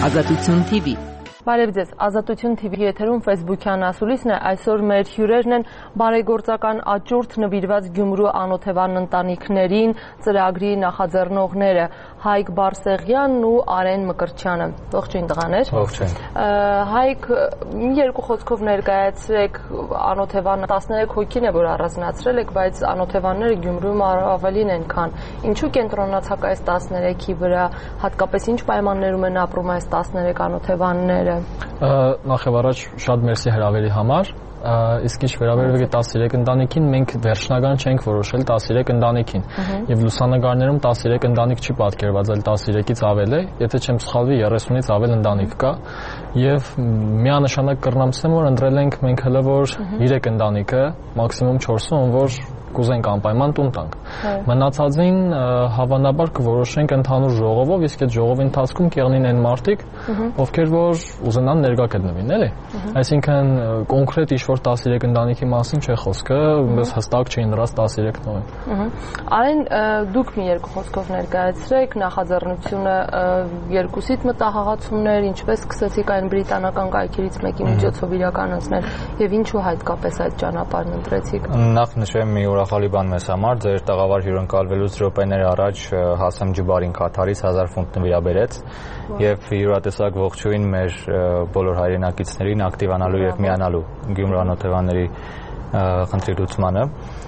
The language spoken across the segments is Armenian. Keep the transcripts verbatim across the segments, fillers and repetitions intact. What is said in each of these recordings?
Ազատություն թի վի Բարև ձեզ, Ազատություն թի վի եթերում Facebook-յան ասուլիսն է, այսօր մեր հյուրերն են բարեգործական աճուրդ նվիրված Գյումրու անօթևան ընտանիքներին ծրագրի նախաձեռնողները Հայկ Բարսեղյանն ու Արեն Մկրտչյանը։ Ողջույն տղաներ։ Ողջույն։ Հայկ, երկու խոսքով ներկայացրեք անօթևան տասներեք հոգին է, որ առանձնացրել եք, բայց անօթևանները Գյումրիում ավելին են, քան ինչու կենտրոնացաք այս տասներեքի վրա, հատկապես ինչ պայմաններում են ապրում այս տասներեք անօթևանները։ Նախ եւ առաջ շատ մերսի հրավերի համար, իսկ ինչ վերաբերում է տասներեք ընտանիքին, մենք վերջնական չենք որոշել տասներեք ընտանիքին եւ լուսանկարներում տասներեք ընտանիք չի պատկերված, այլ տասներեքից ավել է, եթե չեմ սխալվի երեսունից ավել ընտանիք կա եւ միանշանակ կռնամսեմ, որ ընտրել ենք մենք հələ որ երեք ընտանիքը, մաքսիմում չորսը, ում որ կուզենք անպայման տուն տանք։ Մնացածին հավանաբար կորոշենք ընդհանուր ժողովով, իսկ այդ ժողովի ընթացքում կեղնին այն մարդիկ, ովքեր որ ուզենան ներկա գտնվին, էլի։ Այսինքն կոնկրետ ինչ-որ տասներեք ընտանիքի մասին չէ խոսքը, բայց հստակ չէին դրած տասներեք նոյն։ Արեն, դուք մի երկու խոսքով ներկայացրեք նախաձեռնությունը երկուսիդ մտահղացումներ, ինչպես սկսեցիք այն բրիտանական կայքերից մեկի միջոցով իրականացնել եւ ինչու հատկապես այդ ճանապարհն ընտրեցիք։ Նախ նշեմ մի ուրախալի բան մեզ համար, ձեր տաղավար հյուրընկալվելուց րոպեներ առաջ Հասեմ Ջուբարին Քաթարից հազար ֆունտ նվիրաբերեց եւ յուրատեսակ ողջույն մեր բոլոր հայրենակիցներին ակտիվանալու եւ միանալու Գյումրու անօթևանների խնդրի լուծմանը։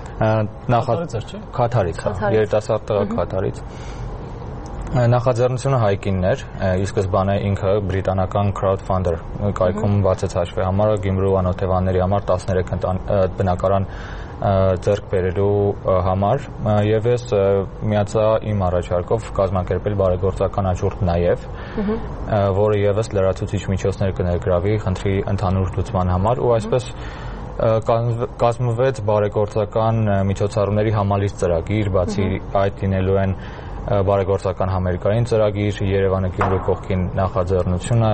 Քաթարից, երիտասարդ տղա Քաթարից։ Նախաձեռնությունը Հայկինն էր, ի սկզբանե ինքը բրիտանական crowdfunder կայքում բացեց հաշվի համարը Գյումրու անօթևանների համար տասներեք բնակարան ձեռք բերելու համար եւ ես միացա իմ առաջարկով կազմակերպել բարեգործական աճուրդ նաեւ, որը եւս լրացուցիչ միջոցներ կներգրավի խնդրի ընդհանուր լուծման համար ու այսպես կազմվեց բարեգործական միջոցառումների համալիր ծրագիր, բացի այդ լինելու են բարեգործական համերգային ծրագիր, Երևանը Գյումրու կողքին նախաձեռնությունը,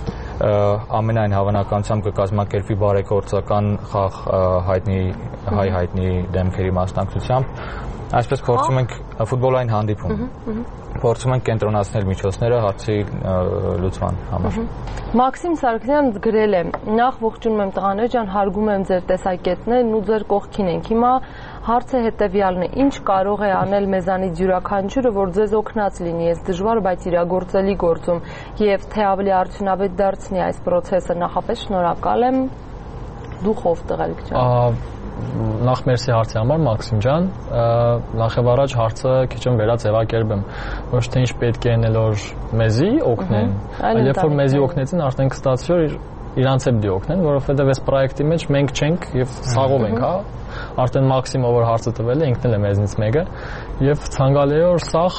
ամենայն հավանականությամբ կկազմակերպվի բարեգործական խաղ հայտնի հայ հայտնի դեմքերի մասնակցությամբ, այսպես փորձում ենք ֆուտբոլային հանդիպում, փորձում ենք կենտրոնացնել միջոցները հարցի լուծման համար։ Մաքսիմ Սարգսյանն գրել է. նախ ողջունում եմ տղաներ ջան, հարգում եմ ձեր տեսակետներն ու ձեր կողքին ենք։ Հիմա հարցը հետևյալն է. ինչ կարող է անել մեզանից յուրաքանչյուրը, որ ձեզ օգնած լինի այս դժվար, բայց իրագործելի գործում եւ թե ավելի արդյունավետ դարձնի այս process-ը։ Նախապես շնորհակալ եմ, դուք ով տղերք ջան։ Նախ մերսի հարցի համար Մաքսիմ ջան, նախ եւ առաջ հարցը քիչ եմ վերաձևակերպեմ, ոչ թե ինչ պետք է անել որ մեզի օգնեն, այլ երբ որ մեզի օգնեցին, արդեն կստացվի որ իրանց էլ դի օգնեն, որովհետեւ այս պրոյեկտի մեջ մենք չենք եւ սաղով ենք, հա։ Արդեն Մաքսիմը որ հարցը տվել է, ինքն էլ է մեզնից մեկը եւ ցանկալի է որ սաղ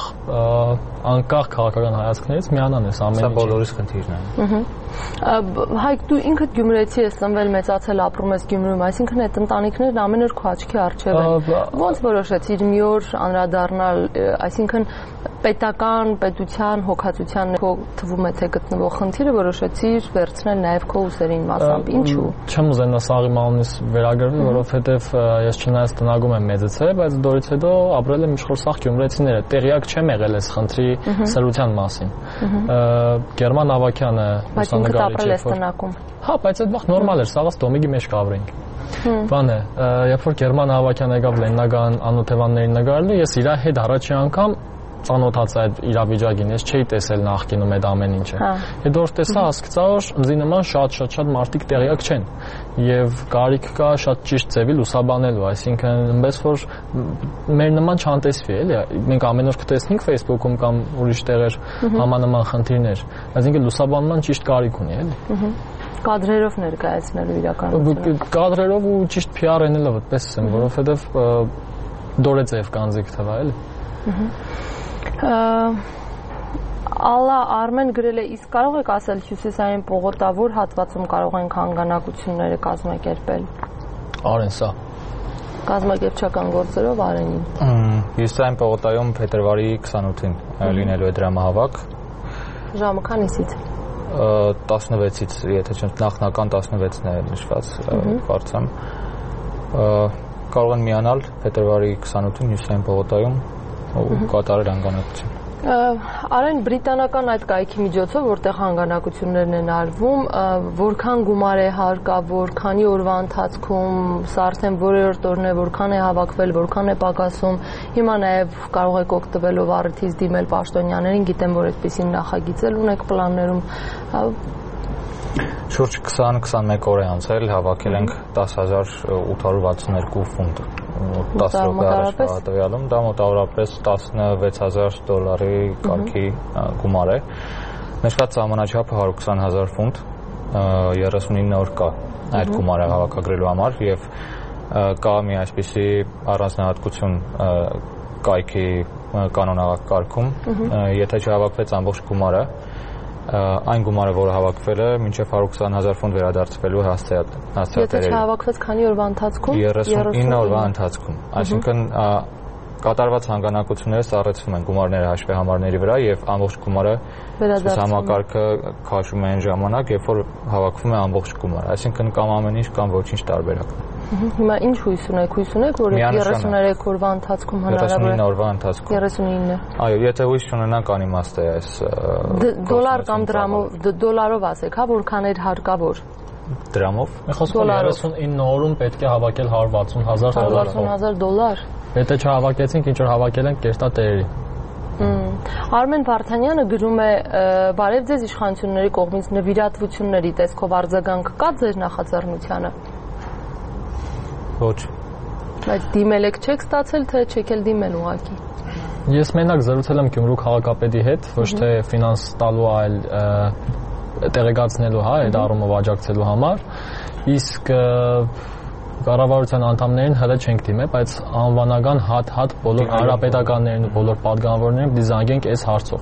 անկախ քաղաքական հայացքներից միանան այս ամենը։ Սա բոլորիս խնդիրն է։ Հայկ, դու ինքդ գյումրեցի ես, ծնվել մեծացել ապրում ես Գյումրիում, այսինքն այդ ընտանիքներն ամեն օր քո աչքի առջև են։ Ոնց որոշեցիր մի օր անդրադառնալ, այսինքն պետական, պետության, հոգացության քո թվում է թե գտնվող խնդիրը որոշեցիր վերցնել նաև քո ուսերին մասամբ, ինչու։ Չեմ ուզենա սաղի մանունից վերագրվել, որովհետև ես չնայած տնագում եմ մեծացել, բայց դորից հետո ապրել եմ իշխոր սաղ գյումրեցիները, տեղյակ չեմ եղել այս խնդրի սրության մասին։ Գերման Ավակյանը լուսանկարիչ է։ Հա, բայց այդ վաղ նորմալ էր, սաղս դոմիգի մեջ կավրենք։ Բան է, երբ որ Գերման Ավակյանը եկավ Լեննագան անօթևաններին նկարելու, ես իր հետ առաջի անգամ ծանոթացա այդ իրավիճակին, ես չէի տեսել նախկինում այդ ամեն ինչը։ Հետո որ տեսա, հասկացա, որ ինձ նման շատ-շատ-շատ մարդիկ տեղյակ չեն եւ կարիք կա շատ ճիշտ ձևի լուսաբանելու, այսինքն այնպես որ մեր նման չանտեսվի, էլի։ Մենք ամեն օր կտեսնենք Facebook-ում կամ ուրիշ տեղեր համանման խնդիրներ, այսինքն լուսաբանման ճիշտ կարիք ունի, էլի։ Կադրերով ներկայացնելու իրականությունը։ Կադրերով ու ճիշտ P R անելով այդպես եմ, որովհետեւ դորեձև կանձիկ թվա, էլի։ Ալլա Արմեն գրել է, իսկ կարող եք ասել հյուսիսային պողոտավոր հատվածում կարող ենք հանգանակությունները կազմակերպել։ Արեն սա։ Կազմակերպչական գործերով Արենին։ Հյուսիսային պողոտայում փետրվարի քսանութին լինելու է դրամահավաք։ Ժամը քանիսից։ տասնվեցից, եթե չեմ նախնական տասնվեցն է նշված, կարծեմ։ Կարող են միանալ փետրվարի քսանութին Հյուսիսային պողոտայում ու կատարել հանգանակություն։ Արեն բրիտանական այդ կայքի միջոցով, որտեղ հանգանակություններն են արվում, որքան գումար է հարկավոր, քանի օրվա ընթացքում, սա արդեն որերորդ օրն է, որքան է հավաքվել, որքան է պակասում, հիմա նաև կարող եք օգտվելով առիթից դիմել պաշտոնյաներին, գիտեմ, որ այդպիսին նախագիծել ունեք պլաններում։ Շուրջ քսան-քսանմեկ օր է անցել, հավաքել ենք տասը հազար ութ հարյուր վաթսուն երկու ֆունտ։ տասը րոպե առաջ տվյալում դա մոտավորապես տասնվեց հազար դոլարի կարգի գումար է։ Ներկայ սահմանաչափը հարյուր քսան հազար ֆունտ, երեսունինը օր կա այդ գումարը հավաքագրելու համար եւ կա մի այսպիսի առանձնահատկություն կայքի կանոնակարգում, եթե չհավաքվեց ամբողջ գումարը, այն գումարը, որը հավաքվել է, մինչև հարյուր քսան հազար ֆունտ վերադարձվելու հասցեատերերի։ Եթե չհավաքվեց քանի օրվա ընթացքում? երեսունինը օրվա ընթացքում։ Այսինքն կատարված հանգանակությունները սառեցվում են գումարները հաշվեհամարների վրա եւ ամբողջ գումարը համակարգը քաշում է այն ժամանակ, երբ որ հավաքվում է ամբողջ գումարը։ Այսինքն կամ ամեն ինչ կամ ոչինչ տարբերակ։ Հիմա ինչ հույս ունեք, հույս ունեք, որ երեսուններեք օրվա ընթացքում հնարավոր է երեսունինը օրվա ընթացքում երեսունինը։ Այո, եթե հույս չունենանք, անիմաստ է այս դոլար կամ դրամով, դոլարով ասեք, հա, որքան էր հարկավոր։ Դրամով։ Մենք խոսում ենք երեսունինը օրում պետք է հավաքել հարյուր վաթսուն հազար դոլար։ հարյուր վաթսուն հազար դոլար։ Եթե չհավաքեցինք, ինչ որ հավաքել ենք կերտա տերերի։ Արմեն Վարդանյանը գրում է. «Բարև ձեզ, իշխանությունների կողմից նվիրատվությունների տեսքով արձագանք կա ձեր նախաձեռնությանը»։ Ոչ։ Բայց դիմել եք չեք ստացել, թե չեք էլ դիմել ուղղակի։ Ես մենակ զրուցել եմ Գյումրու քաղաքապետի հետ, ոչ թե ֆինանս տալու, այլ տեղեկացնելու, հա, այդ առումով աջակցելու համար, իսկ կառավարության անդամներին հələ չենք դիմել, բայց անվանական հատ-հատ բոլոր հանրապետականներին ու բոլոր պատգամավորներին դիզանգենք այս հարցով։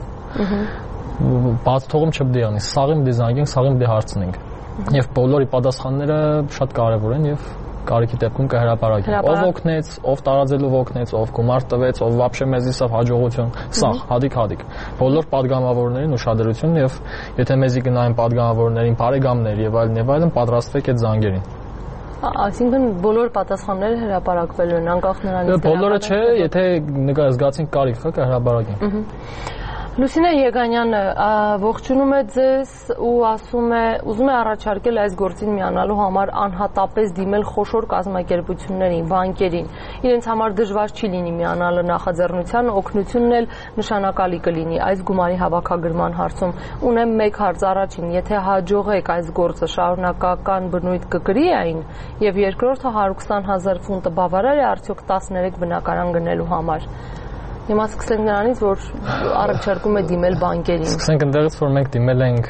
Բաց թողում չպետք է անի, սաղին դիզանգենք, սաղին դե հարցնենք։ Եվ բոլորի պատասխանները շատ կարևոր են եւ կարիքի դեպքում կհրապարակենք։ Ով օգնեց, ով տարածելով օգնեց, ով գումար տվեց, ով вообще մեզ իսավ հաջողություն, սաղ, հադիկ-հադիկ։ Բոլոր պատգամավորներին ուշադրություն եւ եթե մեզի գնային պատգամավորներին, բարեկամներ եւ այլն եւ այլն, պատրաստվեք այդ զանգերին։ Այսինքն բոլոր պատասխանները հրապարակվելու են, անկախ նրանից։ Բոլորը չէ, եթե զգացին կարիք կա, կհրապարակենք։ Լուսինե Եգանյանը ողջունում է ձեզ ու ասում է, ուզում է առաջարկել այս գործին միանալու համար անհատապես դիմել խոշոր կազմակերպություններին, բանկերին։ Իրենց համար դժվար չի լինի միանալը նախաձեռնության, օգնությունն էլ նշանակալի կլինի այս գումարի հավաքագրման հարցում։ Ունեմ մեկ հարց առաջին, եթե հաջողեք այս գործը շարունակական բնույթ կկրի այն, եւ երկրորդը հարյուր քսան հազար ֆունտը բավարար է արդյոք տասներեք բնակարան գնելու համար։ Հիմա սկսենք նրանից, որ առաջարկում է դիմել բանկերին։ Սկսենք ընդեղից, որ մենք դիմել ենք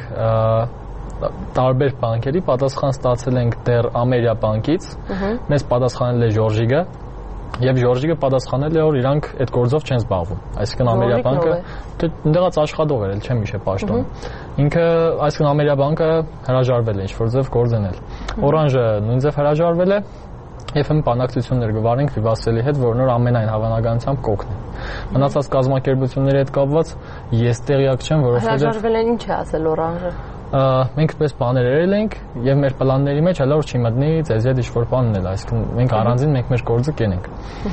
տարբեր բանկերի, պատասխան ստացել ենք դեռ Ամերիա բանկից, մեզ պատասխանել է Ժորժիկը, եւ Ժորժիկը պատասխանել է, որ իրանք այդ գործով չեն զբաղվում։ Այսինքն Ամերիա բանկը ընդեղած աշխատող էր, չեմ հիշե պաշտոն։ Ինքը, այսինքն Ամերիա բանկը հրաժարվել է ինչ-որ ձև գործենել։ Օրանժը նույն ձև հրաժարվել է։ Եվ հմ բանակցություններ գվարենք Վիվասելի հետ, որ նոր ամենայն հավանականությամբ կօգնի։ Մնացած կազմակերպությունների հետ կապված ես տեղյակ չեմ, որովհետեւ հրաժարվել են, ինչ է ասել Օրանժը։ Մենք պես բաներ երել ենք եւ մեր պլանների մեջ հələ որ չի մտնի ձեզ հետ ինչ-որ բանն էլ, այսինքն մենք առանձին մենք մեր գործը կենենք։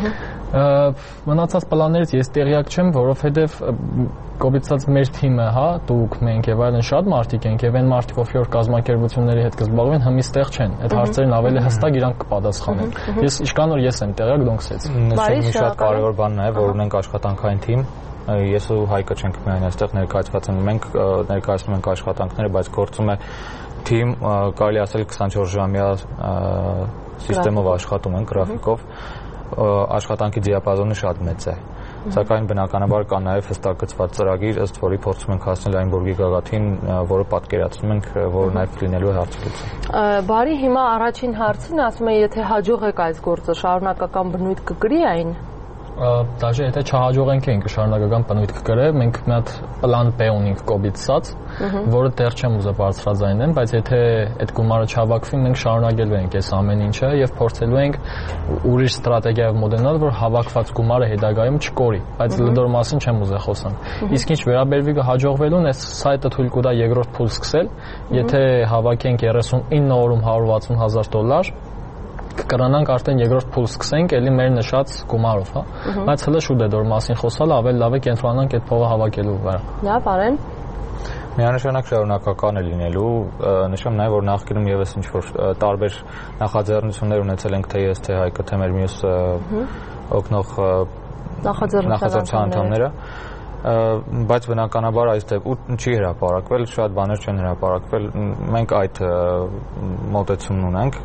Մնացած պլաններից ես տեղյակ չեմ, որովհետեւ կոպիցած մեր թիմը, հա, դուք, մենք եւ այլն շատ մարդիկ ենք եւ այն մարդիկ, ովքեր կազմակերպությունների հետ կզբաղվեն, հմիստեղ չեն։ Այդ հարցերին ավելի հստակ իրանք կպատասխանեն։ Ես իշքան որ ես եմ տեղյակ, դոնքսից։ Նշենք շատ կարևոր բան նաեւ, որ ունենք աշխատանքային թիմ։ Ես ու Հայկը չենք միայն այստեղ ներկայացված են, մենք ներկայացնում ենք աշխատանքները, բայց գործում է թիմ, կարելի ասել քսանչորս ժամյա սիստեմով աշխատում են, գրաֆիկով, աշխատանքի դիապազոնը շատ մեծ է, սակայն բնականաբար կա նաև հստակեցված ծրագիր, ըստ որի փորձում ենք հասնել այն բուրգի գագաթին, որը պատկերացնում ենք, որ նաև լինելու է հարցլուծում։ Բարի, հիմա առաջին հարցին ասում է, եթե հաջողեք այս գործը, շարունակական բնույթ կկրի այն։ Դաժե եթե չհաջողենք ենք շարունակական բնույթ կկրե, մենք մի հատ պլան B ունենք կոպիցած, որը դեռ չեմ ուզա բարձրաձայնել, բայց եթե այդ գումարը չհավաքվի, մենք շարունակելու ենք այս ամեն ինչը եւ փորձելու ենք ուրիշ ստրատեգիայով մոդելնալ, որ հավաքված գումարը հետագայում չկորի, բայց լդոր մասին չեմ ուզա խոսալ։ Իսկ ինչ վերաբերվի հաջողվելուն, այս սայթը թույլ կտա երկրորդ փուլ սկսել, եթե հավաքենք երեսունինը օրում հարյուր վաթսուն հազար դոլար, կրանանք արդեն երկրորդ փուլ սկսենք, ելի մեր նշած գումարով, հա։ Բայց հələ շուտ է դեռ մասին խոսալը, ավելի լավ է կենտրոնանանք այդ փողը հավաքելու վրա։ Լավ, Արեն։ Միանշանակ շարունակական է լինելու, նշեմ նաև որ նախկինում եւս ինչ որ տարբեր նախաձեռնություններ ունեցել ենք թե ես թե Հայկը թե մեր մյուս օգնող նախաձեռնության անդամները, բայց բնականաբար այստեղ չի հրապարակվել, շատ բաներ չեն հրապարակվել, մենք այդ մոտեցումն ունենք,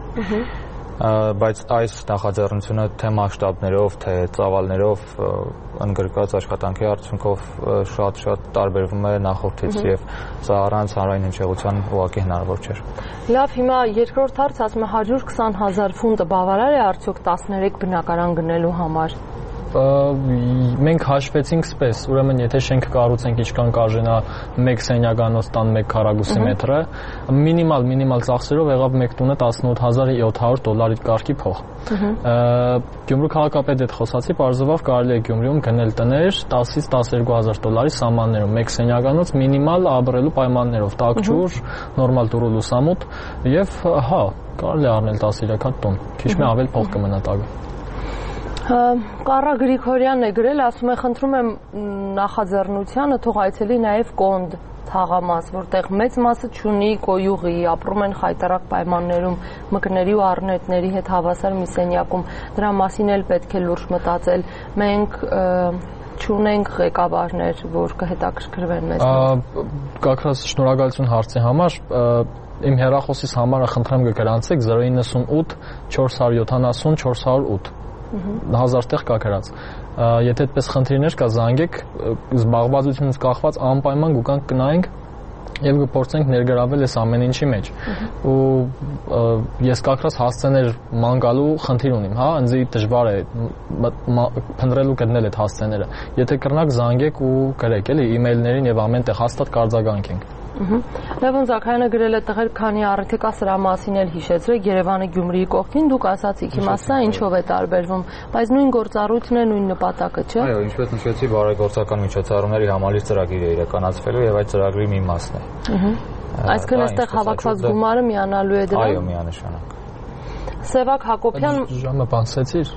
բայց այս նախաձեռնությունը թե մասշտաբներով, թե ծավալներով ընդգրկված աշխատանքի արդյունքով շատ-շատ տարբերվում է նախորդից եւ սա առանց հանրային հնչեղության ուղղակի հնարավոր չէր։ Լավ, հիմա երկրորդ հարց ասում է հարյուր քսան հազար ֆունտը բավարար է արդյոք տասներեք բնակարան գնելու համար։ Մենք հաշվեցինք սպես, ուրեմն եթե շենք կառուցենք ինչքան կարժենա մեկ սենյականոց տան մեկ քառակուսի մետրը, մինիմալ մինիմալ ծախսերով եղավ մեկ տունը տասնութ հազար յոթ հարյուր դոլարի կարգի փող։ Գյումրու քաղաքապետ հետ խոսացի, պարզվավ կարելի է Գյումրիում գնել տներ տասից տասներկու հազար դոլարի սահմաններում, մեկ սենյականոց մինիմալ ապրելու պայմաններով, տաք ջուր, նորմալ դուրու լուսամուտ եւ հա, կարելի է առնել տասներեք հատ տուն, քիչ մի ավել փող կմնա տակը։ Կարա Գրիգորյանն է գրել, ասում է խնդրում եմ նախաձեռնությանը թող այցելի նաև Կոնդ թաղամաս, որտեղ մեծ մասը չունի կոյուղի, ապրում են խայտարակ պայմաններում, մկների ու առնետների հետ հավասար մի սենյակում, դրա մասին էլ պետք է լուրջ մտածել, մենք չունենք ղեկավարներ, որ կհետաքրքրվեն մեզ։ Կակրած շնորհակալություն հարցի համար, իմ հեռախոսից համարը խնդրեմ գրանցեք զրո իննսունութ չորս հարյուր յոթանասուն չորս հարյուր ութ հազար տեղ կա գրած։ Եթե այդպես խնդիրներ կա, զանգեք, զբաղվածությունից կախված անպայման գուկանք կնայենք եւ կփորձենք ներգրավել այս ամեն ինչի մեջ։ Ու ես կակրած հասցեներ ման գալու խնդիր ունիմ, հա, ինձ դժվար է փնտրելու գտնել այդ հասցեները։ Եթե կրնակ զանգեք ու գրեք, էլի, email-ներին եւ ամեն տեղ հաստատ կարձագանք ենք։ Լևոն Զաքարյանը գրել է տղեր քանի առիթ կա սրա մասին էլ հիշեցրեք Երևանը Գյումրիի կողքին դուք ասացիք հիմա սա ինչով է տարբերվում բայց նույն գործառույթն է նույն նպատակը չէ Այո ինչպես նշեցի բարեգործական միջոցառումների համալիր ծրագիր է իրականացվելու եւ այդ ծրագրի մի մասն է Այսինքն այստեղ հավաքված գումարը միանալու է դրան Այո միանշանակ Սևակ Հակոբյան ժամը բանսեցիր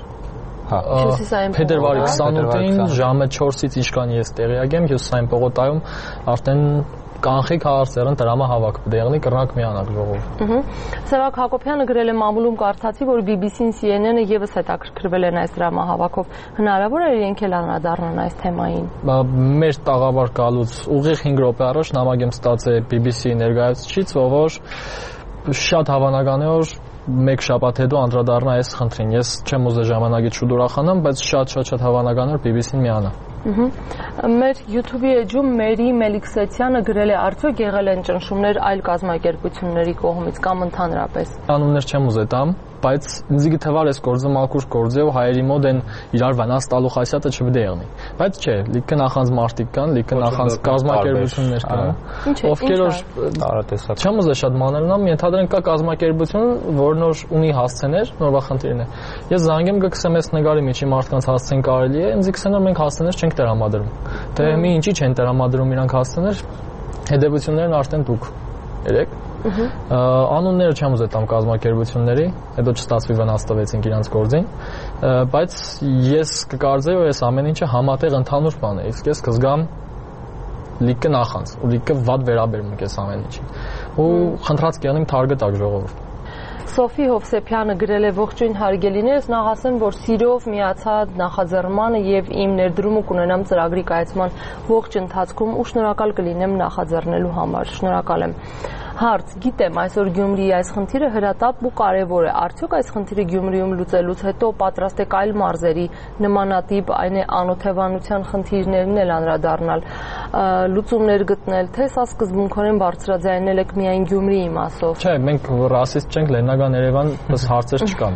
Հա Փետրվարի քսանութին ժամը չորսից ինչքան ես տեղյակ եմ Հյուսիսային պողոտայում արդեն կանխիկ հարցերն դրամա հավաք դեղնի կրնակ միանալ ժողով։ Սևակ Հակոբյանը գրել է մամուլում կարդացի, որ B B C-ն C N N-ը եւս հետաքրքրվել են այս դրամա հավաքով։ Հնարավոր է իրենք էլ անդրադառնան այս թեմային։ Մեր տաղավար գալուց ուղիղ հինգ րոպե առաջ նամակ եմ ստացել B B C-ի ներկայացուցիչից, որ շատ հավանական է որ մեկ շաբաթ հետո անդրադառնա այս խնդրին։ Ես չեմ ուզել ժամանակից շուտ ուրախանամ, բայց շատ-շատ հավանական է որ B B C-ն միանա։ Մեր YouTube-ի էջում Մերի Մելիքսեցյանը գրել է արդյոք եղել են ճնշումներ այլ կազմակերպությունների կողմից կամ ընդհանրապես։ Անուններ չեմ ուզել տամ, բայց ինձ գիտեվար էս գործը մաքուր գործ է ու հայերի մոտ են իրար վնաս տալու խասյատը չպետք է եղնի։ Բայց չէ, լիքը նախանց մարտիկ կան, լիքը նախանց կազմակերպություններ կան, ովքեր որ տարատեսակ։ Չեմ ուզել շատ մանր ունամ, ենթադրենք կա կազմակերպություն, որն որ ունի հասցեներ, նորվա խնդիրն է։ Ես զանգեմ գկսեմ այս նկարի միջի մարդկանց հասցեն կարելի է, ինձ գսեն որ մենք հասցեներ չենք տրամադրում։ Դե մի ինչի չեն տրամադրում իրանք հասցեներ, հետևություններն արդեն դուք երեք Անունները չեմ ուզել տամ կազմակերպությունների, հետո չստացվի վնաս տվեցինք իրանց գործին, բայց ես կկարծեի, որ այս ամեն ինչը համատեղ ընդհանուր բան է, իսկ ես կզգամ լիքը նախանց, ու լիքը վատ վերաբերմունք այս ամեն ինչին։ Ու խնդրած կյանիմ թարգտակ ժողովուրդ։ Սոֆի Հովսեփյանը գրել է ողջույն հարգելիներս, նախ ասեմ, որ սիրով միացա նախաձեռնմանը եւ իմ ներդրումը կունենամ ծրագրի կայացման ողջ ընթացքում ու շնորհակալ կլինեմ նախաձեռնելու համար։ Շնորհակալ եմ։ Հարց. Գիտեմ, այսօր Գյումրիի այս խնդիրը հրատապ ու կարևոր է։ Արդյոք այս խնդիրը Գյումրիում լուծելուց հետո պատրաստ եք այլ մարզերի նմանատիպ, այն է անօթևանության խնդիրներն էլ անդրադառնալ, լուծումներ գտնել, թե սա սկզբունքորեն բարձրաձայնել եք միայն Գյումրիի մասով։ Չէ, մենք ռասիստ չենք, Լեննագան Երևան, ըստ հարցեր չկան։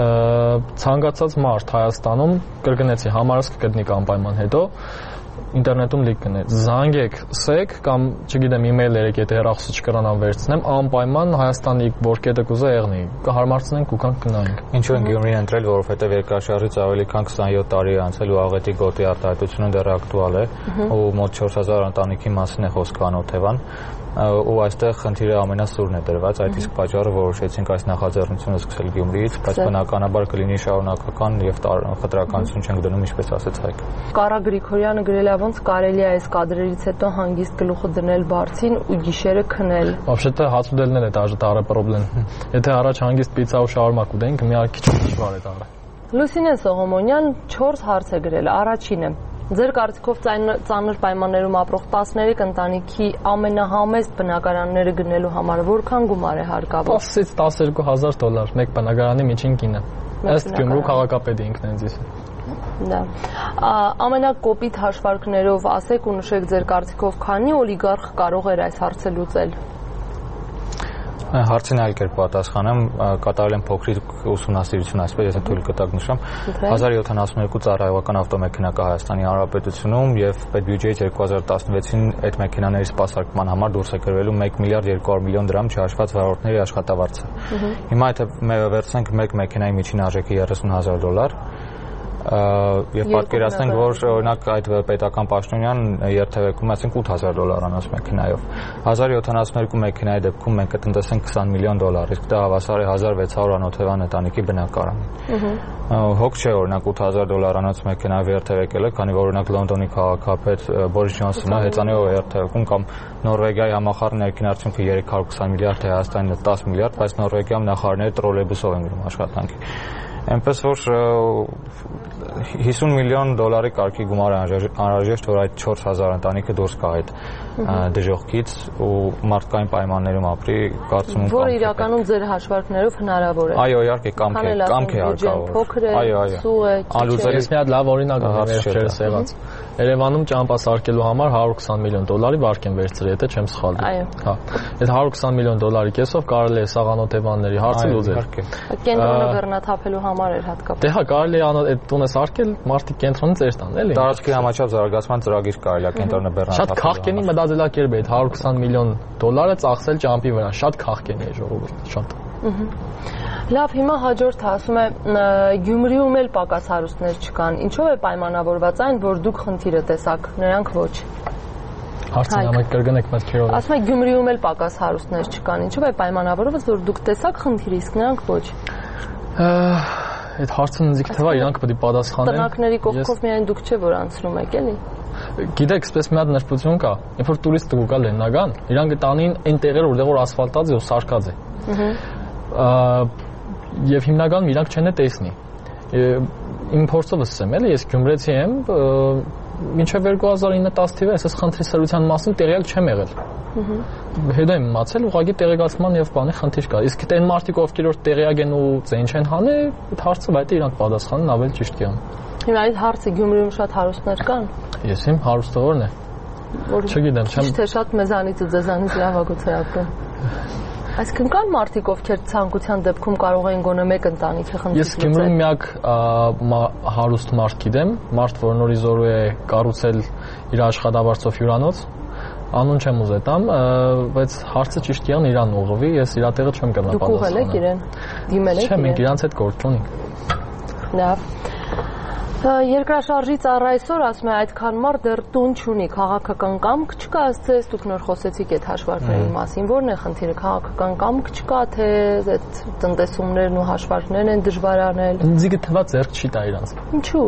Ցանկացած մարդ Հայաստանում կրկնեցի համարս կգտնի անպայման հետո ինտերնետում լիք կներ, զանգեք, սեք կամ չգիտեմ email երեք եթե հեռախոսը չկրանամ վերցնեմ, անպայման Հայաստանի որ կետը կուզա եղնի, կհարմարցնենք ու կանք գնանք։ Ինչու են Գյումրին ընտրել, որովհետև երկրաշարժից ավելի քան քսանյոթ տարի է անցել ու աղետի գոտի արտահայտությունը դեռ ակտուալ է ու մոտ չորս հազար ընտանիքի մասին է խոսքը անօթևան ու այստեղ խնդիրը ամենասուրն է դրված, այդ իսկ պատճառը որոշեցինք այս նախաձեռնությունը սկսել Գյումրիից, բայց բնականաբար կլինի շարունակական եւ խտրականություն չենք դնում, ինչպես ասեց Հայկ։ Կարա Գրիգորյանը գրել է, ոնց կարելի է այս կադրերից հետո հանգիստ գլուխը դնել բարձին ու գիշերը քնել։ Вообще-то հաց ուտելն է դաժե տարը պրոբլեմ։ Եթե առաջ հանգիստ պիցա ու շաուրմա կուտենք, մի քիչ դժվար է տարը։ Լուսինե Սողոմոնյան չորս հարց է գրել, առաջինը. Ձեր կարծիքով ծանր պայմաններում ապրող տասներեք ընտանիքի ամենահամեստ բնակարանները գնելու համար որքան գումար է հարկավոր։ տասից տասներկու հազար դոլար մեկ բնակարանի միջին գինը։ Ըստ Գյումրու քաղաքապետի ինքնին։ Դա։ Ամենակոպիտ հաշվարկներով ասեք ու նշեք ձեր կարծիքով քանի օլիգարխ կարող էր այս հարցը լուծել։ Հարցին այլ կերպ պատասխանեմ, կատարել եմ փոքրիկ ուսումնասիրություն, այսպես եթե թույլ կտակ նշեմ, հազար յոթանասունյոթ ծառայողական ավտոմեքենա կա Հայաստանի Հանրապետությունում եւ պետբյուջեից երկու հազար տասնվեցին այդ մեքենաների սպասարկման համար դուրս է գրվելու մեկ միլիարդ երկու հարյուր միլիոն դրամ չհաշված վարորդների աշխատավարձը։ Հիմա եթե վերցնենք մեկ մեքենայի միջին արժեքը երեսուն հազար դոլար, եւ պատկերացնենք, որ օրինակ այդ պետական պաշտոնյան երթևեկում ասենք ութ հազար դոլարանոց մեքենայով հազար յոթանասունհինգ մեքենայի դեպքում մենք կտնտեսենք քսան միլիոն դոլար, իսկ դա հավասար է հազար վեց հարյուր անօթևան ընտանիքի բնակարանին։ Հոգ չէ օրինակ ութ հազար դոլարանոց մեքենայով երթևեկելը, քանի որ օրինակ Լոնդոնի քաղաքապետ Բորիս Ջոնսոնը հեծանիով երթևեկում կամ Նորվեգիայի համախառն ներքին արդյունքը երեք հարյուր քսան միլիարդ, Հայաստանի տաս միլիարդ, բայց Նորվեգիայում նախարարները տրոլեյբուսով են գնում աշխատանքի։ Այնպես որ հիսուն միլիոն դոլարի կարգի գումար է անհրաժեշտ, որ այդ չորս հազար ընտանիքը դուրս գա այդ դժոխքից ու մարդկային պայմաններում ապրի, կարծում եմ, որ իրականում ձեր հաշվարկներով հնարավոր է։ Այո, իհարկե, կամք է, կամք է հարկավոր։ Այո, այո։ Սուղ է, անլուծելիս մի հատ լավ օրինակ ունեմ եղած։ Երևանում ճամփա սարքելու համար հարյուր քսան միլիոն դոլարի վարկ են վերցրել, եթե չեմ սխալվում։ Հա։ Այդ հարյուր քսան միլիոն դոլարի կեսով կարելի է սաղանոթևանների հարցը լուծել։ Կենտրոնը բեռնաթափելու համար էր հատկապես։ Դե հա, կարելի է այդ տունը սարքել, մարդիկ կենտրոնից էր տան, էլի։ Տարածքի համաչափ զարգացման ծրագիր կարելի է կենտրոնը բեռնաթափել։ Շատ քաղաքենի մտածելակերպ է այդ հարյուր քսան միլիոն դոլարը ծախսել ճամփի վրա, շատ քաղաքենի է ժողովուրդ, շատ։ Լավ, հիմա հաջորդը ասում է Գյումրիում էլ պակաս հարուստներ չկան։ Ինչով է պայմանավորված այն, որ դուք խնդիրը տեսաք, նրանք ոչ։ Հարցին ամեն կրկնեք մտքերով։ Ասում է Գյումրիում էլ պակաս հարուստներ չկան։ Ինչով է պայմանավորված, որ դուք տեսաք խնդիրը, իսկ նրանք ոչ։ Այդ հարցը ինձ թվա իրանք պետք է պատասխանեն։ Տնակների կողքով միայն դուք չէ որ անցնում եք, էլի։ Գիտեք, այսպես մի հատ նրբություն կա, երբ որ տուրիստ դուք գալ Լեննագան, իրանք տանին այն տեղեր, որտեղ որ ասֆալտած է ու սարկած է։ Եվ հիմնականում իրանք չեն տեսնի։ Իմ փորձովս եմ, էլի, ես գյումրեցի եմ, մինչև երկու հազար ինը տասը թվականին այս խնդրի սրության մասին տեղյակ չեմ եղել։ Հետո եմ իմացել, ուղղակի տեղեկացման եւ բանի խնդիր կա։ Իսկ այն մարդիկ, ովքեր որ տեղյակ են ու ձեն չեն հանի, այդ հարցը բայց իրանք պատասխանեն ավելի ճիշտ կան։ Հիմա այդ հարցը Գյումրիում շատ հարուստներ կան։ Ես իմ հարուստը ո՞րն է։ Չգիտեմ, չեմ։ Թե շատ մեզանից ու ձեզանից լավ ագուցե ապրում։ Այսինքն կան մարդիկ, ովքեր ցանկության դեպքում կարող են գոնե մեկ ընտանիքի խնդիր լուծել։ Ես Գյումրիում միակ հարուստ մարդ գիտեմ, մարդ, որ նորից զորու է կառուցել իր աշխատավարձով հյուրանոց։ Անուն չեմ ուզել տամ, բայց հարցը ճիշտ եղան իրան ուղղվի, ես իր տեղը չեմ կրնա պատասխանել։ Դուք ուղղել եք իրեն։ Դիմել եք իրեն։ Չէ, մենք իրանց հետ գործ ունենք։ Լավ։ Երկրաշարժից առ այսօր ասում է այդքան մարդ դեռ տուն չունի, քաղաքական կամք չկա, ասես դուք նոր խոսեցիք այդ հաշվարկների մասին, ո՞րն է խնդիրը, քաղաքական կամք չկա, թե այդ տնտեսումներն ու հաշվարկներն են դժվար անել։ Ինձ գտվա ձեռք չի տա իրանց։ Ինչու։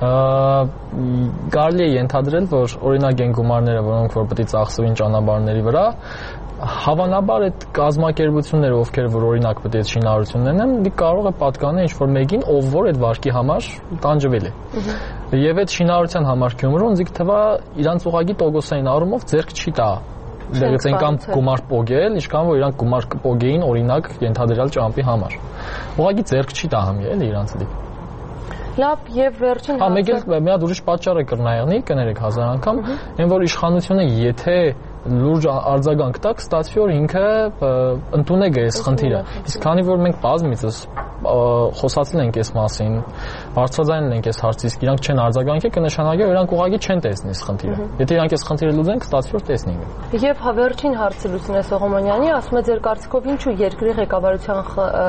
Կարելի է ենթադրել, որ օրինակ են գումարները, որոնք որ պետք է ծախսվեն ճանապարհների վրա, հավանաբար այդ կազմակերպությունները, ովքեր որ օրինակ պետք է շինարարություններն են, դի կարող է պատկանել ինչ-որ մեկին, ով որ այդ վարկի համար տանջվել է։ Եվ այդ շինարարության համար Գյումրուն ինձ թվա իրանց ուղղակի տոկոսային առումով ձեռք չի տա։ Դերից են կամ գումար պոգել, ինչքան որ իրանք գումար պոգեին օրինակ ենթադրյալ ճամփի համար։ Ուղղակի ձեռք չի տա համի էլի իրանց դի։ Լավ, եւ վերջին հարցը։ Հա, մեկ էլ մի հատ ուրիշ պատճառ է կրնայեղնի, կներեք հազար անգամ, այն որ իշխանությունը եթե լուրջ արձագանք տակ, ստացվի որ ինքը ընդունեք է այս խնդիրը։ Իսկ քանի որ մենք բազմիցս խոսացել ենք այս մասին, բարձրաձայնել ենք այս հարցը, իսկ իրանք չեն արձագանքել, կնշանակի որ իրանք ուղղակի չեն տեսնի այս խնդիրը։ Եթե իրանք այս խնդիրը լուծեն, կստացվի որ տեսնենք։ Եվ վերջին հարցը Լուսինե Սողոմոնյանի ասում է ձեր կարծիքով ինչու երկրի ղեկավարության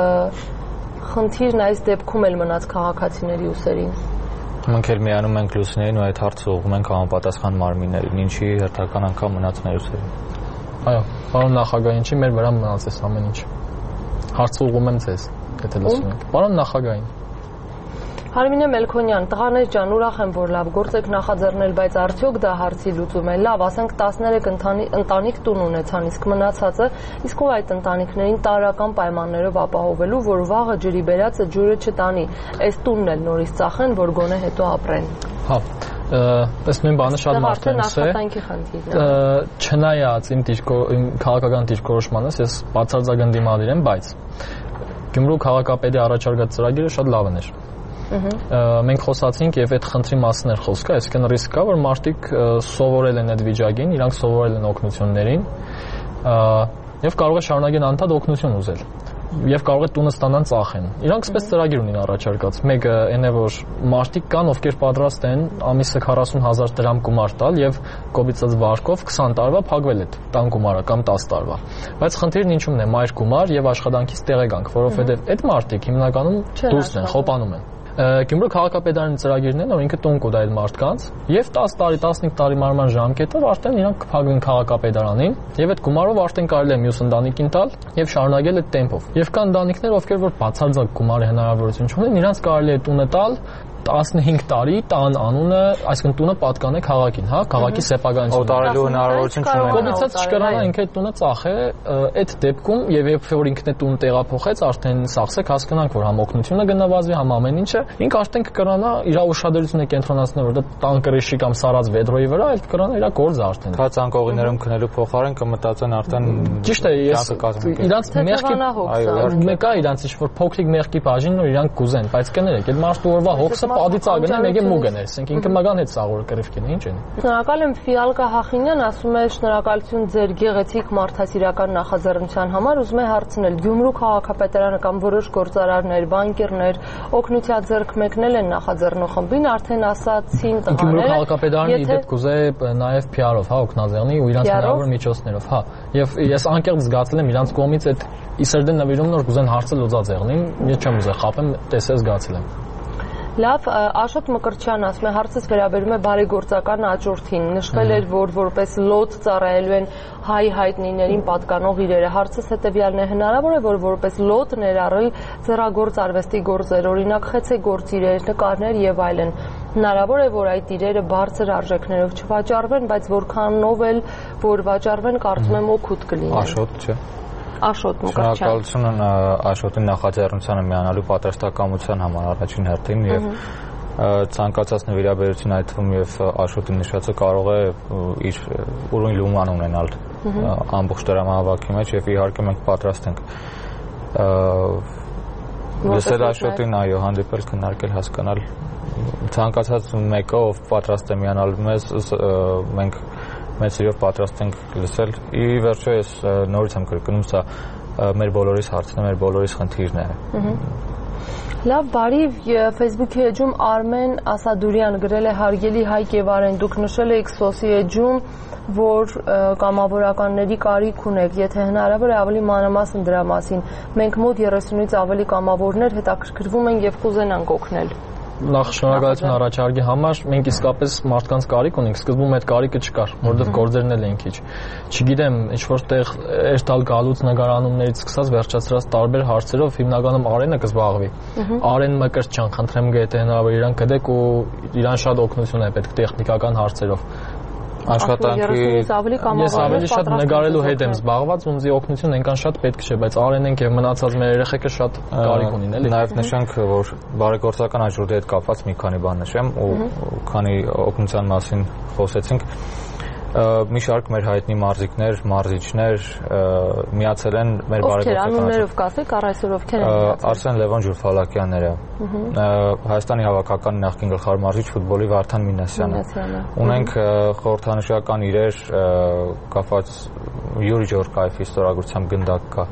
խնդիրն այս դեպքում էլ մնաց քաղաքացիների ուսերին։ Մենք էլ միանում ենք Լուսինեին ու այդ հարցը ուղղում ենք համապատասխան մարմիններին, ինչի հերթական անգամ մնաց մեր ուսերին։ Այո, պարոն նախագահ, ինչի մեր վրա մնացես ամեն ինչ։ Հարցը ուղղում եմ ձեզ, եթե լսում եք։ Պարոն նախագահին։ Հարմինե Մելքոնյան, տղաներ ջան, ուրախ եմ, որ լավ գործ եք նախաձեռնել, բայց արդյոք դա հարցի լուծում է։ Լավ, ասենք տասներեք ընտանիք տուն ունեցան, իսկ մնացածը, իսկ ով այդ ընտանիքներին տարրական պայմաններով ապահովելու, որ վաղը ջրի բերածը ջուրը չտանի, այս տունն էլ նորից ծախեն, որ գոնե հետո ապրեն։ Հա, ըստ նույն բանը շատ մարդկանց է։ Չնայած իմ քաղաքական դիրքորոշմանս, ես բացարձակ ընդդիմադիր եմ, բայց Գյումրու քաղաքապետի առաջարկած ծրագիրը շատ լավն էր։ Մենք խոսացինք եւ այդ խնդրի մասն էր խոսքը, այսինքն ռիսկ կա, որ մարդիկ սովորել են այդ վիճակին, իրանք սովորել են օգնություններին եւ կարող է շարունակեն անդադ օգնություն ուզել եւ կարող է տունը ստանան ծախեն։ Իրանք սպես ծրագիր ունին առաջարկած։ Մեկը այն է, որ մարդիկ կան, ովքեր պատրաստ են ամիսը քառասուն հազար դրամ գումար տալ եւ կոպիծած վարկով քսան տարվա փակվել այդ տան գումարը կամ տասը տարվա։ Բայց խնդիրն ինչու՞մն է՝ մայր գումար եւ աշխատանքից տեղեկանք, որովհետեւ այդ մարդիկ հիմնականում դուրս են, խոպանում են։ Գյումրու քաղաքապետարանի ծրագիրն է, որ ինքը տուն կուտա այդ մարդկանց եւ տասը տարի, տասնհինգ տարի մարման ժամկետով արդեն իրանք կփակվեն քաղաքապետարանին եւ այդ գումարով արդեն կարելի է մյուս ընտանիքին տալ եւ շարունակել այդ տեմպով։ Եվ կան ընտանիքներ, ովքեր որ բացարձակ գումարի հնարավորություն չունեն, իրանք կարելի է տունը տալ տասնհինգ տարի տան անունը, այսինքն տունը պատկան է քաղաքին, հա, քաղաքի սեփականությունը։ Օտարելու հնարավորություն չունեն։ Կոպիծած չկրանա ինքը տունը ծախե, այդ դեպքում եւ երբ որ ինքն է տուն տեղափոխեց, արդեն սաղսեք հասկանանք, որ համ օգնությունը գնահատվի, համ ամեն ինչը, ինքը արդեն կկրանա իր ուշադրությունը կենտրոնացնել, որ դա տան կրիշի կամ սարած վեդրոյի վրա, այլ կկրանա իր գործը արդեն։ Քա ցանկողիներում քնելու փոխարեն կմտածեն արդեն ճիշտ է, ես իրանց մեղքի, այո, մեկա իրանց ինչ որ փոքրիկ մեղքի բաժինն ու իրանք կուզեն, բայց կներեք, այդ մարդու օրվա հոգսը Ադից ագնա մեկ է մուգն էր, ասենք ինքը մագան հետ սաղորը կրիվքին, ինչ են։ Շնորհակալ եմ Ֆիալկա Հախինյան, ասում է շնորհակալություն ձեր գեղեցիկ մարդասիրական նախաձեռնության համար, ուզում է հարցնել Գյումրու քաղաքապետարանը կամ որոշ գործարարներ, բանկերներ օգնության ձեռք մեկնել են նախաձեռնող խմբին, արդեն ասացին տղաները։ Գյումրու քաղաքապետարանը իդեպ կուզե նաև Փ R-ով, հա, օգնաձեռնի ու իրանց հնարավոր միջոցներով, հա։ Եվ ես անկեղծ զգացել եմ իրանց կողմից այդ իսերդեն նվիրումն որ կուզեն հարցը լուծաձեռնին, ես չեմ ուզել խապեմ, տեսել զգացել եմ։ Լավ, Աշոտ Մկրտչյան ասում է հարցս վերաբերում է բարեգործական աճուրդին։ Նշվել էր, որ որպես լոտ ծառայելու են հայ հայտնիներին պատկանող իրերը։ Հարցս հետևյալն է՝ հնարավոր է, որ որպես լոտ ներառել ձեռագործ արվեստի գործեր, օրինակ խեցեգործ իրեր, նկարներ եւ այլն։ Հնարավոր է, որ այդ իրերը բարձր արժեքներով չվաճառվեն, բայց որքանով էլ որ վաճառվեն, կարծում եմ օգուտ կլինեն։ Աշոտ չէ։ Աշոտ Մկրտչյան։ Շնորհակալություն Աշոտի նախաձեռնությանը միանալու պատրաստակամության համար առաջին հերթին եւ ցանկացած նվիրաբերություն այդ թվում եւ Աշոտի նշածը կարող է իր ուրույն լուման ունենալ ամբողջ դրամահավաքի մեջ եւ իհարկե մենք պատրաստ ենք լսել Աշոտին, այո, հանդիպել, քննարկել, հասկանալ ցանկացած մեկը ով պատրաստ է միանալ մեզ մենք մեծ սիրով պատրաստ ենք լսել։ Ի վերջո ես նորից եմ կրկնում, սա մեր բոլորիս հարցն է, մեր բոլորիս խնդիրն է։ Լավ, բարի, Facebook-ի էջում Արմեն Ասադուրյան գրել է հարգելի Հայկ եւ Արեն, դուք նշել եք սոսի էջում, որ կամավորականների կարիք ունեք, եթե հնարավոր է ավելի մանրամասն դրա մասին։ Մենք մոտ երեսունից ավելի կամավորներ հետաքրքրվում ենք եւ կուզենանք օգնել։ Նախ շնորհակալություն առաջարկի համար, մենք իսկապես մարդկանց կարիք ունենք, սկզբում այդ կարիքը չկար, որովհետև գործերն էլ են քիչ։ Չգիտեմ, ինչ որտեղ երթալ գալուց նկարանումներից սկսած վերջացրած տարբեր հարցերով հիմնականում Արենը կզբաղվի։ Արեն Մկրտչյան, խնդրեմ գետե հնարավոր իրան կդեք ու իրան շատ օգնություն է պետք տեխնիկական հարցերով։ Աշխատանքի ես ավելի շատ նկարելու հետ եմ զբաղված, ոնց օգնություն այնքան շատ պետք չէ, բայց Արեն ենք եւ մնացած մեր երեխեքը շատ կարիք ունին, էլի։ Նաեւ նշենք, որ բարեգործական աճուրդի հետ կապված մի քանի բան նշեմ ու քանի օգնության մասին խոսեցինք։ Մի շարք մեր հայտնի մարզիկներ, մարզիչներ միացել են մեր բարեգործական անուններով կասեք, առ այսօր ովքեր են միացել։ Արսեն Լևոն Ջուրֆալակյանները, Հայաստանի հավաքական նախկին գլխավոր մարզիչ ֆուտբոլի Վարդան Մինասյանը։ Ունենք խորհրդանշական իրեր կապված Յուրի Ջորկայեվի ստորագրությամբ գնդակ կա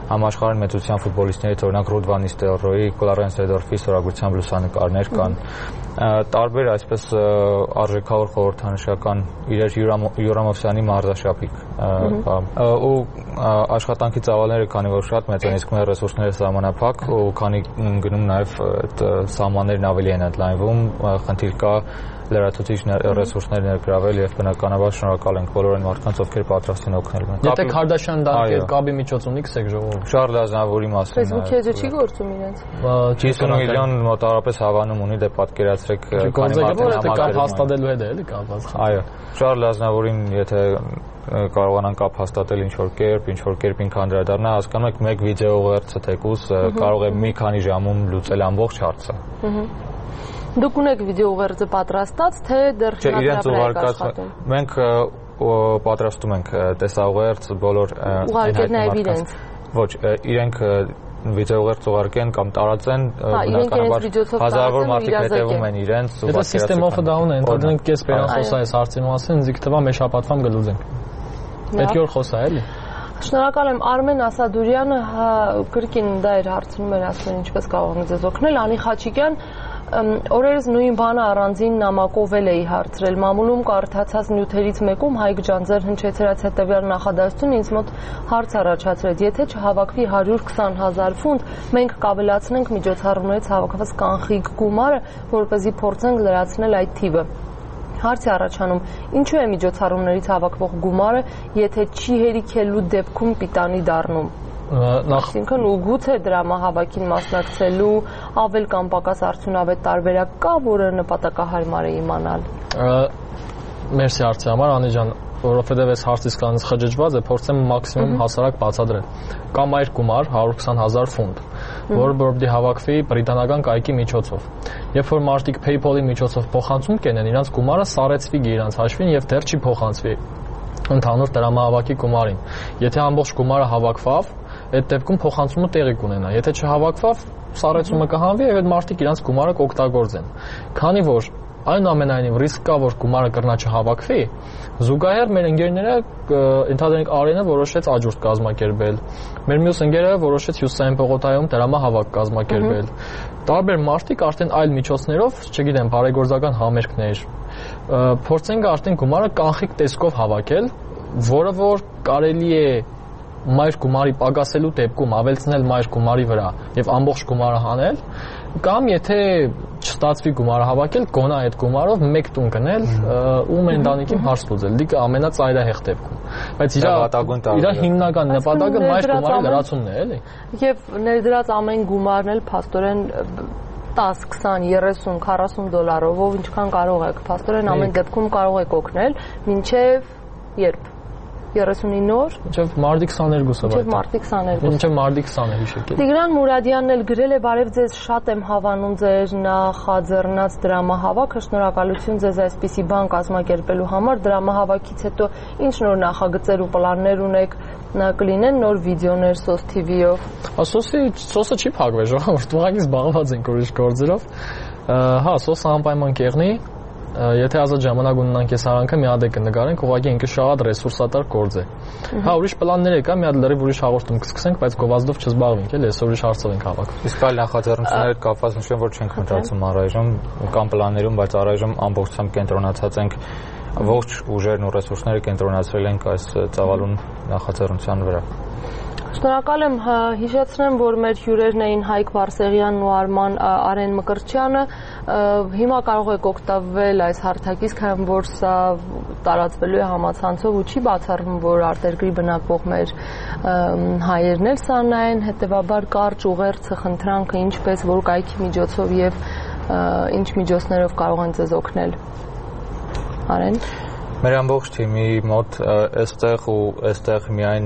համաշխարհային մեծության ֆուտբոլիստներից, օրինակ Ռուդ վան Նիստելրոյի, Կլարենս Սեդորֆի ստորագրությամբ լուսանկարներ կան։ Տարբեր այսպես արժեքավոր խորհրդանշական իրեր Յուրամովսյանի մարզաշապիկ ու աշխատանքի ծավալները քանի որ շատ մեծ են, իսկ մեր ռեսուրսները սահմանափակ ու քանի գնում նաև այդ սահմաններն ավելի են ընդլայնվում, խնդիր կա լրացուցիչ ռեսուրսներ ներգրավել եւ բնականաբար շնորհակալ ենք բոլոր այն մարդկանց, ովքեր պատրաստ են օգնել մեզ։ Եթե Քարդաշյան դանկեր կաբի միջոցով եք ժողովում։ Շարլ Ազնավուրի մասին։ Facebook էջը չի գործում իրենց։ հիսուն միլիոն մոտավորապես հավանում ունի, դե պատկերացրեք քանի մարդու կապ հաստատելու հետ է էլի կապված։ Այո։ Շարլ Ազնավուրին եթե կարողանան կապ հաստատել ինչ որ կերպ, ինչ որ կերպ ինքն անդրադառնա, հասկանում եք, մեկ վիդեո ուղերձը թեկուզ կարող է մի քանի ժամում լուծել ամբողջ հարցը։ Դուք ունեք վիդեո ուղերձը պատրաստած, թե դեռ հնարավոր է աշխատում։ Մենք պատրաստում ենք տեսաուղերձ բոլոր ուղարկել նաև իրենց։ Ոչ, իրենք վիդեո ուղերձ ուղարկեն կամ տարածեն, բնականաբար հազարավոր մարդիկ հետևում են իրենց ու պատկերացրեք։ Եթե սիստեմը դա ունեն, ընդդեմ կես բերանսոս այս հարցի մասին, ինձ թվա մեր շաբաթվամ գլուզենք։ Պետք է որ խոսա էլի։ Շնորհակալ եմ Արմեն Ասադուրյանը, կրկին դա էր հարցնում էր, ասում ինչպես կարող ենք ձեզ օգնել, Անի Խաչիկյան օրերս նույն բանը առանձին նամակով էլ էի հարցրել մամուլում կարդացած նյութերից մեկում Հայկ ջան ձեր հնչեցրած հետևյալ նախադասությունը ինձ մոտ հարց առաջացրեց եթե չհավաքվի հարյուր քսան հազար ֆունտ մենք կավելացնենք միջոցառումներից հավաքված կանխիկ գումարը որպեսզի փորձենք լրացնել այդ թիվը հարց է առաջանում ինչու է միջոցառումներից հավաքվող գումարը եթե չի հերիքելու դեպքում պիտանի դառնում Այսինքն ու գուցե դրամահավաքին մասնակցելու ավել կամ պակաս արդյունավետ տարբերակ կա, որը նպատակահարմար է իմանալ։ Մերսի հարցի համար, Անի ջան, որովհետև այս հարցից կանից խճճված է, փորձեմ մաքսիմում հասարակ բացատրել։ Կամ այր գումար հարյուր քսան հազար ֆունտ, որը որպեսզի հավաքվի բրիտանական կայքի միջոցով։ Երբ որ մարդիկ PayPal-ի միջոցով փոխանցում կենեն, իրանց գումարը սարեցվի իրանց հաշվին եւ դեռ չի փոխանցվի ընդհանուր դրամահավաքի գումարին։ Եթե ամբողջ գումարը հավաքվավ, այդ դեպքում փոխանցումը տեղի կունենա։ Եթե չհավաքվավ, սառեցումը կհանվի եւ այդ մարդիկ իրանց գումարը կօգտագործեն։ Քանի որ այնուամենայնիվ ռիսկ կա, որ գումարը կրնա չհավաքվի, զուգահեռ մեր ընկերները ընդհանրենք Արենը որոշեց աջուրդ կազմակերպել։ Մեր մյուս ընկերը որոշեց Հյուսիսային պողոտայում դրամահավաք կազմակերպել։ Տարբեր մարդիկ արդեն այլ միջոցներով, չգիտեմ, բարեգործական համերգներ, փորձենք արդեն գումարը կանխիկ տեսքով հավաքել, որը որ կարելի է մայր գումարի պակասելու դեպքում ավելցնել մայր գումարի վրա եւ ամբողջ գումարը հանել կամ եթե չստացվի գումարը հավաքել գոնա այդ գումարով մեկ տուն գնել ու մեր ընտանիքին հարց լուծել դիքը ամենածայրահեղ դեպքում բայց իր իր հիմնական նպատակը մայր գումարի լրացումն է էլի եւ ներդրած ամեն գումարն էլ փաստորեն տաս, քսան, երեսուն, քառասուն դոլարով ով ինչքան կարող եք փաստորեն ամեն դեպքում կարող եք օգնել մինչեւ երբ երեսունինը օր Մինչև մարտի քսաներկուսը Մինչև մարտի քսաներկուսը Մինչև մարտի քսանը հիշեք Տիգրան Մուրադյանն էլ գրել է բարև ձեզ շատ եմ հավանում ձեր նախաձեռնած դրամահավաքը շնորհակալություն ձեզ այսպիսի բան կազմակերպելու համար դրամահավաքից հետո ինչ նոր նախագծեր ու պլաններ ունեք նա կլինեն նոր վիդեոներ Սոս թի վի-ով Սոսի Սոսը չի փակվել ժողովուրդ ուղղակի զբաղված ենք ուրիշ գործերով հա Սոսը անպայման կեղնի Եթե ազատ ժամանակ ունենանք այս արանքը մի հատ կնկարենք, ուղղակի ինքը շատ ռեսուրսատար գործ է։ Հա, ուրիշ պլաններ կա, մի հատ լրիվ ուրիշ հաղորդում կսկսենք, բայց գովազդով չզբաղվենք, էլի, այսօր ուրիշ հարցով ենք հավաքվում։ Իսկ այլ նախաձեռնություններ կապված նշեմ, որ չենք մտածում առայժմ, կամ պլաններում, բայց առայժմ ամբողջությամբ կենտրոնացած ենք ողջ ուժերն ու ռեսուրսները կենտրոնացրել ենք այս ծավալուն նախաձեռնության վրա։ Շնորհակալ եմ հիշեցնեմ, որ մեր հյուրերն էին Հայկ Բարսեղյանն ու Արման Արեն Մկրտչյանը։ Հիմա կարող եք օգտվել այս հարթակից, քանի որ սա տարածվելու է համացանցով ու չի բացառվում, որ արտերկրի բնակվող մեր հայերն էլ սա նայեն, հետևաբար կարճ ուղերձը, խնդրանքը ինչպես որ կայքի միջոցով եւ ինչ միջոցներով կարող են ձեզ օգնել։ Արեն Մեր ամբողջ թիմի մոտ այստեղ ու այստեղ միայն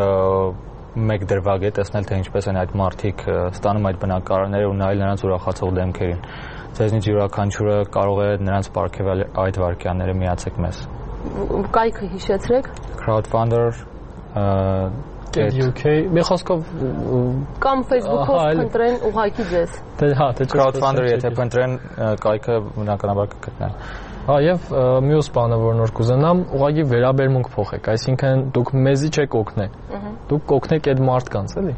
մեկ դրվագ է տեսնել թե ինչպես են այդ մարդիկ ստանում այդ բնակարանները ու նայել նրանց ուրախացող դեմքերին։ Ձեզնից յուրաքանչյուրը կարող է նրանց պարգևել այդ վարքյանները միացեք մեզ։ Կայքը հիշեցրեք։ Crowdfunder U K մի խոսքով կամ Facebook-ով փնտրեն ուղղակի ձեզ։ Դե հա, դե crowdfunder եթե փնտրեն կայքը բնականաբար կգտնեն։ Հա, եւ մյուս բանը, որ նոր կուզենամ, ուղղակի վերաբերմունք փոխեք, այսինքն դուք մեզի չեք օգնել։ Դուք կօգնեք այդ մարդկանց, էլի։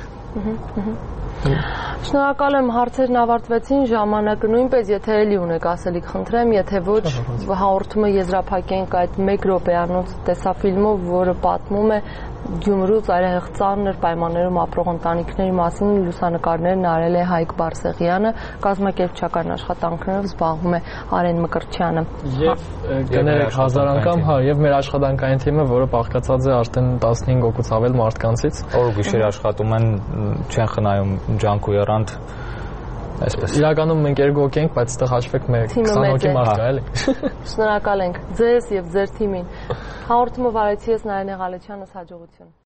Շնորհակալ եմ, հարցերն ավարտվեցին, ժամանակը նույնպես, եթե էլի ունեք ասելիք, խնդրեմ, եթե ոչ, հաղորդումը եզրափակենք այդ մեկ րոպեանոց տեսաֆիլմով, որը պատմում է Գյումրու ծայրահեղ ծանր պայմաններում ապրող ընտանիքների մասին, լուսանկարներն արել է Հայկ Բարսեղյանը, կազմակերպչական աշխատանքներով զբաղվում է Արեն Մկրտչյանը։ Եվ կներեք հազար անգամ, հա, եւ մեր աշխատանքային թիմը, որը բաղկացած է արդեն տասնհինգ հոգուց ավել մարդկանցից, օր ու գիշեր աշխատում են, չեն խնայում ջանք ու եռանդ, այսպես։ Իրականում մենք երկու հոգի ենք, բայց այդտեղ հաշվեք մեր քսան հոգի մարդ կա, էլի։ Շնորհակալ ենք ձեզ եւ ձեր թիմին։ Հաղորդումը վարեցի ես Նարինե Ղալեչյանս, հաջողություն։